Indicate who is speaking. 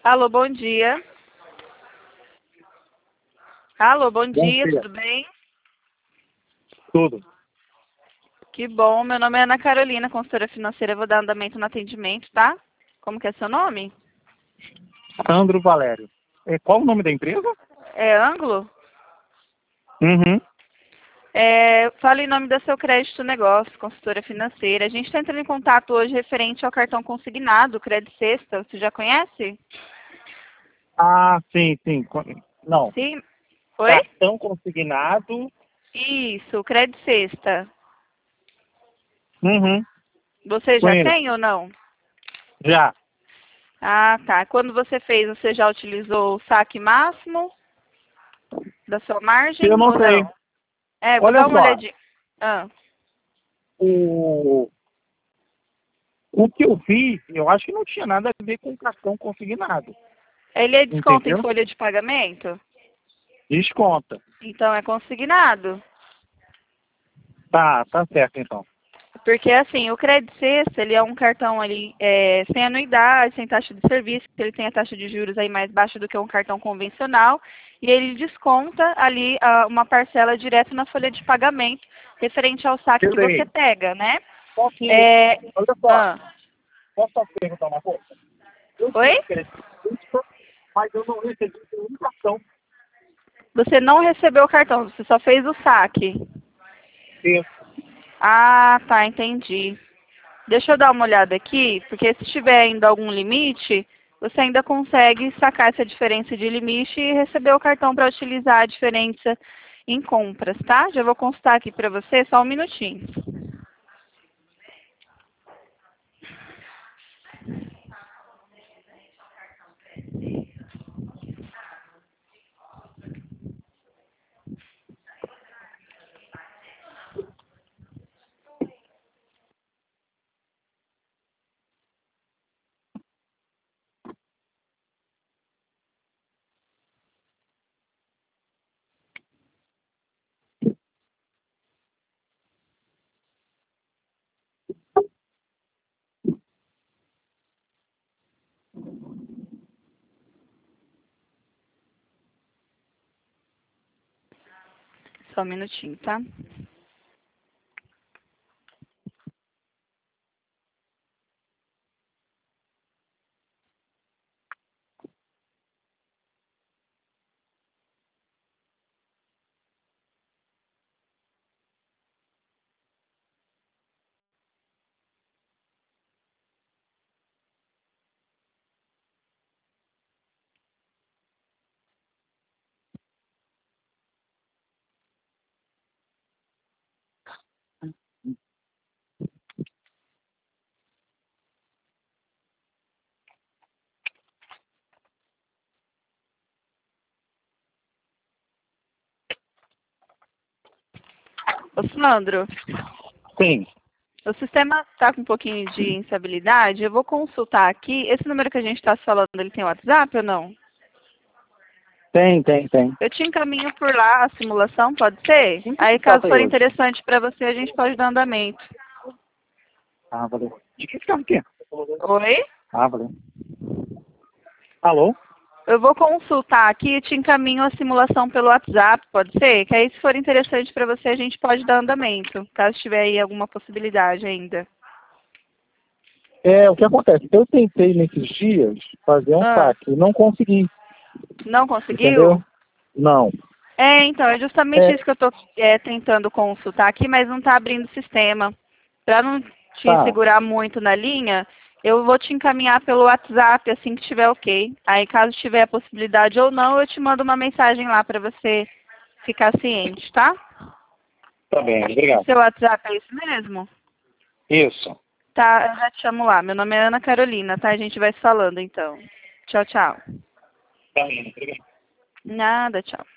Speaker 1: Alô, bom dia. Alô, bom
Speaker 2: Bom
Speaker 1: dia,
Speaker 2: dia.
Speaker 1: tudo bem?
Speaker 2: Tudo.
Speaker 1: Que bom, meu nome é Ana Carolina, consultora financeira, eu vou dar andamento no atendimento, tá? Como que é seu nome?
Speaker 2: Sandro Valério. Qual o nome da empresa?
Speaker 1: É Ângulo?
Speaker 2: Uhum.
Speaker 1: Fala em nome do seu crédito negócio, consultora financeira. A gente está entrando em contato hoje referente ao cartão consignado, Crédito Sexta, você já conhece?
Speaker 2: Ah, sim, sim. Não.
Speaker 1: Sim. Oi?
Speaker 2: Cartão consignado.
Speaker 1: Isso, Crédito Sexta.
Speaker 2: Uhum.
Speaker 1: Você já
Speaker 2: Conheço.
Speaker 1: tem ou não?
Speaker 2: Já.
Speaker 1: Ah, tá. Quando você fez, você já utilizou o saque máximo da sua
Speaker 2: Eu
Speaker 1: margem
Speaker 2: não
Speaker 1: ou
Speaker 2: sei.
Speaker 1: não? Vou
Speaker 2: Olha
Speaker 1: dar uma
Speaker 2: só.
Speaker 1: olhadinha. Ah,
Speaker 2: O, o que eu fiz, eu acho que não tinha nada a ver com cartão consignado.
Speaker 1: ele é desconto em
Speaker 2: Entendeu?
Speaker 1: folha de pagamento?
Speaker 2: Desconta.
Speaker 1: Então é consignado.
Speaker 2: Tá certo então.
Speaker 1: Porque assim, o Credit Sexta, ele é um cartão ali sem anuidade, sem taxa de serviço, ele tem a taxa de juros aí mais baixa do que um cartão convencional, e ele desconta ali uma parcela direto na folha de pagamento, referente ao saque que você
Speaker 2: Beleza.
Speaker 1: pega, né?
Speaker 2: Só que,
Speaker 1: É,
Speaker 2: olha só,
Speaker 1: ah,
Speaker 2: posso só perguntar uma coisa? Eu
Speaker 1: oi?
Speaker 2: tive crédito, mas eu não recebi nenhum cartão.
Speaker 1: Você não recebeu o cartão, você só fez o saque. Ah, tá, entendi. Deixa eu dar uma olhada aqui, porque se tiver ainda algum limite, você ainda consegue sacar essa diferença de limite e receber o cartão para utilizar a diferença em compras, tá? Já vou constar aqui para você, só um minutinho. Só um minutinho, tá? Ô, Sandro,
Speaker 2: Sim.
Speaker 1: o sistema está com um pouquinho de instabilidade. Eu vou consultar aqui. Esse número que a gente está falando, ele tem WhatsApp ou não?
Speaker 2: Tem.
Speaker 1: Eu te encaminho por lá a simulação, pode ser?
Speaker 2: Quem que
Speaker 1: Aí,
Speaker 2: está
Speaker 1: caso
Speaker 2: aí
Speaker 1: for
Speaker 2: hoje?
Speaker 1: interessante para você, a gente pode dar andamento.
Speaker 2: Ah, valeu. De que carro que é?
Speaker 1: Oi?
Speaker 2: Ah, valeu. Alô?
Speaker 1: Eu vou consultar aqui e te encaminho a simulação pelo WhatsApp, pode ser? Que aí, se for interessante para você, a gente pode dar andamento, caso tiver aí alguma possibilidade ainda.
Speaker 2: O que acontece? Eu tentei nesses dias fazer um
Speaker 1: Ah,
Speaker 2: saque e não consegui,
Speaker 1: não conseguiu?
Speaker 2: entendeu? Não.
Speaker 1: Então, é justamente
Speaker 2: É,
Speaker 1: isso que eu estou tentando consultar aqui, mas não está abrindo o sistema. Para não te
Speaker 2: tá,
Speaker 1: segurar muito na linha, eu vou te encaminhar pelo WhatsApp assim que estiver ok. Aí, caso tiver a possibilidade ou não, eu te mando uma mensagem lá para você ficar ciente, tá?
Speaker 2: tá bem, obrigado.
Speaker 1: Seu WhatsApp é isso mesmo?
Speaker 2: Isso.
Speaker 1: Tá, eu já te chamo lá. Meu nome é Ana Carolina, tá? A gente vai se falando então. Tchau, tchau.
Speaker 2: Tá bem, obrigado.
Speaker 1: Nada, tchau.